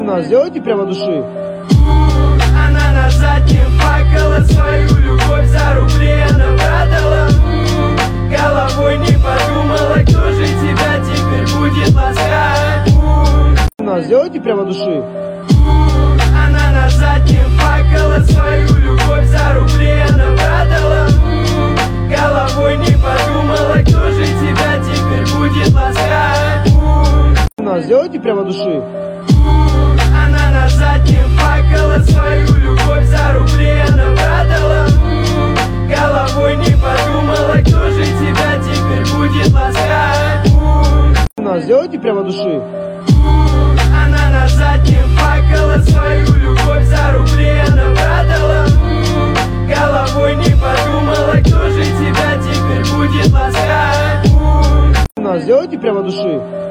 Сделайте прямо души. Она на заднем плакала, свою любовь за рубли она продала. Головой не подумала, кто же тебя теперь будет ласкать. Сделайте прямо души. Она на заднем плакала, свою любовь за рубли она продала. Головой не подумала, кто же тебя теперь будет ласкать. Сделайте прямо души. Она на заднем плакала, свою любовь за рубли она продала. Головой не подумала, кто же тебя теперь будет ласкать. Сделайте прямо души. Она на заднем плакала, свою любовь за рубли она продала. Головой не подумала, кто же тебя теперь будет ласкать. Сделайте прямо души.